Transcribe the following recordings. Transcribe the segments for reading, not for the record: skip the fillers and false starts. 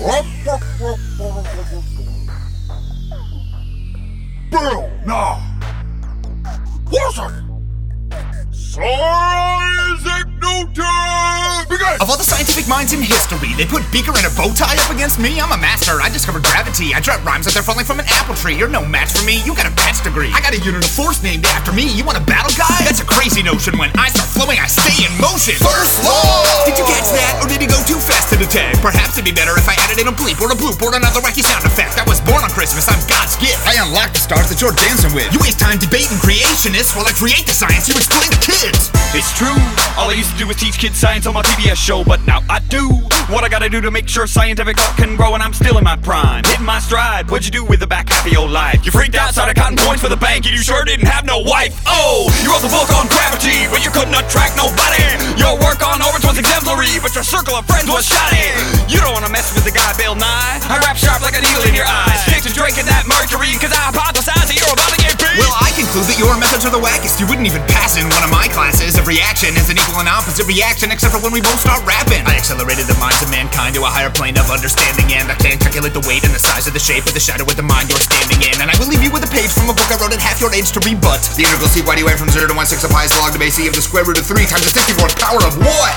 Bill Nye wasn't Isaac Newton! Begin! Of all the scientific minds in history, they put Beaker in a bow tie up against me? I'm a master. I discovered gravity. I drop rhymes like they're falling from an apple tree. You're no match for me. You got a bachelor's degree. I got a unit of force named after me. You want a battle guy? That's a crazy notion. When I start flowing, I stay in motion. First law! Did you catch that? Or did he go too fast to detect? Perhaps it'd be better if I added in a bleep or a bloop or another wacky sound effect. I was born on Christmas. I'm God's gift. I unlock the stars that you're dancing with. You waste time debating creationists while I create the science you explain to kids. It's true, all I used to do was teach kids science on my PBS show, but now I do what I gotta do to make sure scientific thought can grow, and I'm still in my prime, hitting my stride. What'd you do with the back half of your life? You freaked out, started counting points for the bank, and you sure didn't have no wife. Oh, you wrote the book on gravity, but you couldn't attract nobody. Your work on orbits was exemplary, but your circle of friends was shoddy. You don't wanna mess with the guy Bill Nye. I rap sharp like a needle in your eye. Stick to drinking that mercury, cause I hypothesize that you're about to get beat. Well, I conclude that your methods are the wackest. You wouldn't even pass in one of my classes. Every action is an equal and opposite reaction, except for when we both start rapping. I accelerated the minds of mankind to a higher plane of understanding, and I can calculate the weight and the size of the shape of the shadow with the mind you're standing in. And I will leave you with a page from a book I wrote at half your age to rebut the integral CYD went from 0 to 1/6 of highest log to base E of the square root of 3 times the 64th power of what?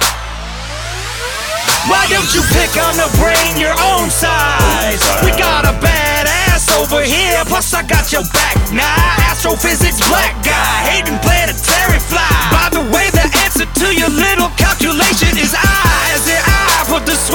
Why don't you pick on the brain your own size? We got a badass over here, plus I got your back now. Astrophysics black guy, hating planetary fly. By the way, the answer to your little calculation is I, as in I put the